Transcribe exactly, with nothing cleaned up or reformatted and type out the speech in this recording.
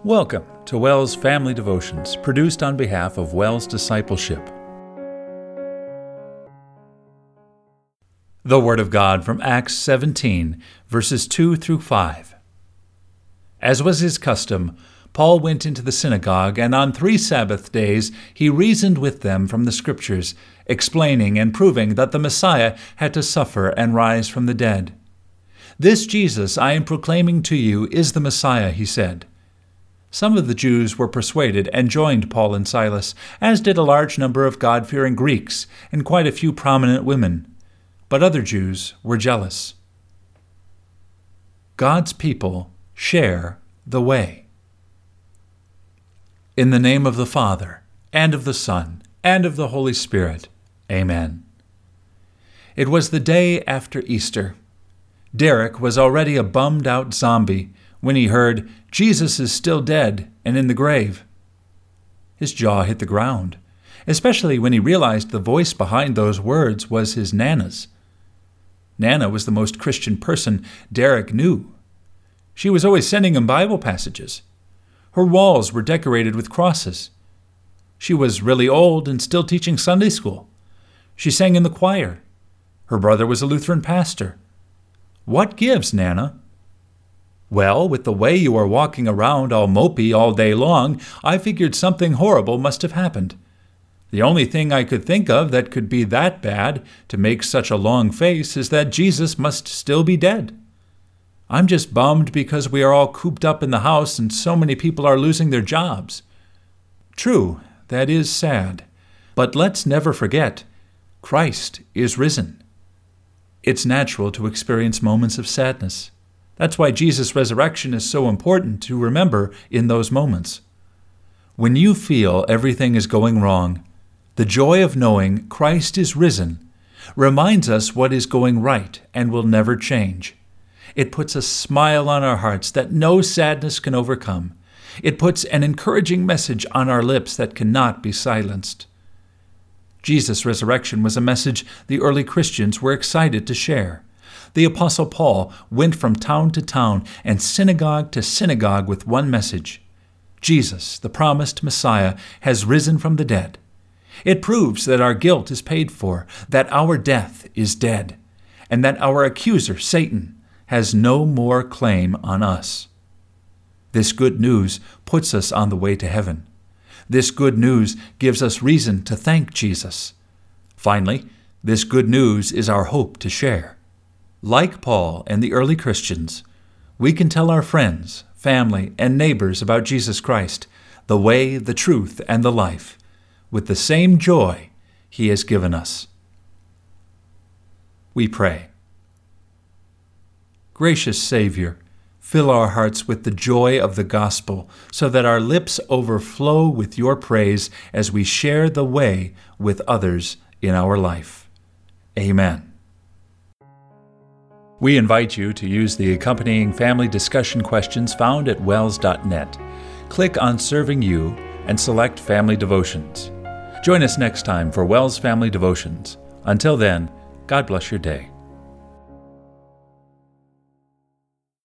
Welcome to WELS Family Devotions, produced on behalf of WELS Discipleship. The Word of God from Acts seventeen, verses two through five. As was his custom, Paul went into the synagogue, and on three Sabbath days he reasoned with them from the Scriptures, explaining and proving that the Messiah had to suffer and rise from the dead. "This Jesus I am proclaiming to you is the Messiah," he said. Some of the Jews were persuaded and joined Paul and Silas, as did a large number of God-fearing Greeks and quite a few prominent women. But other Jews were jealous. God's people share the way. In the name of the Father, and of the Son, and of the Holy Spirit. Amen. It was the day after Easter. Derek was already a bummed-out zombie when he heard, "Jesus is still dead and in the grave." His jaw hit the ground, especially when he realized the voice behind those words was his Nana's. Nana was the most Christian person Derek knew. She was always sending him Bible passages. Her walls were decorated with crosses. She was really old and still teaching Sunday school. She sang in the choir. Her brother was a Lutheran pastor. What gives, Nana? Well, with the way you are walking around all mopey all day long, I figured something horrible must have happened. The only thing I could think of that could be that bad to make such a long face is that Jesus must still be dead. I'm just bummed because we are all cooped up in the house and so many people are losing their jobs. True, that is sad. But let's never forget, Christ is risen. It's natural to experience moments of sadness. That's why Jesus' resurrection is so important to remember in those moments. When you feel everything is going wrong, the joy of knowing Christ is risen reminds us what is going right and will never change. It puts a smile on our hearts that no sadness can overcome. It puts an encouraging message on our lips that cannot be silenced. Jesus' resurrection was a message the early Christians were excited to share. The Apostle Paul went from town to town and synagogue to synagogue with one message. Jesus, the promised Messiah, has risen from the dead. It proves that our guilt is paid for, that our death is dead, and that our accuser, Satan, has no more claim on us. This good news puts us on the way to heaven. This good news gives us reason to thank Jesus. Finally, this good news is our hope to share. Like Paul and the early Christians, we can tell our friends, family, and neighbors about Jesus Christ, the way, the truth, and the life, with the same joy He has given us. We pray. Gracious Savior, fill our hearts with the joy of the gospel so that our lips overflow with your praise as we share the way with others in our life. Amen. We invite you to use the accompanying family discussion questions found at wels dot net. Click on Serving You and select Family Devotions. Join us next time for WELS Family Devotions. Until then, God bless your day.